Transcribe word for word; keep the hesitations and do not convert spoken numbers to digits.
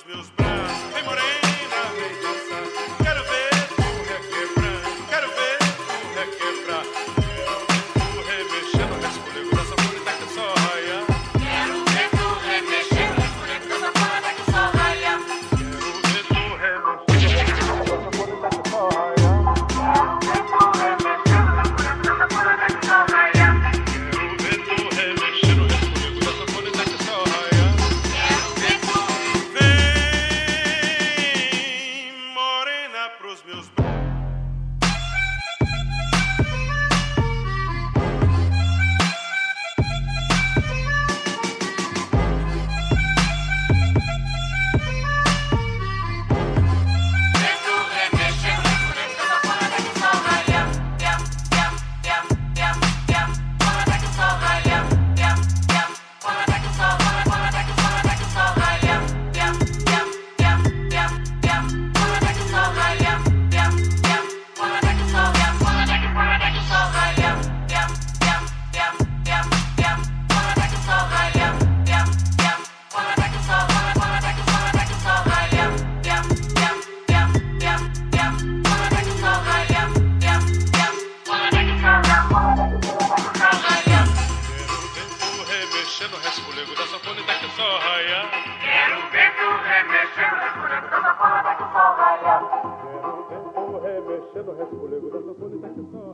pros meus braços. Vem morena, vem dançar. Quero ver tu requebrar, quero ver tu requebrar. Quero ver tu remexendo, resfolego da sanfona que só raia. Quero ver tu remexendo, resfolego da sanfona que só raia. Quero ver tu remexendo, resfolego da sanfona que só raia. Pros meus braços. Remexendo, resfolego da sanfona que só raia. Quero ver tu remexendo, resfolego da sanfona que só raia. Quero ver tu remexendo, resfolego da sanfona que só raia.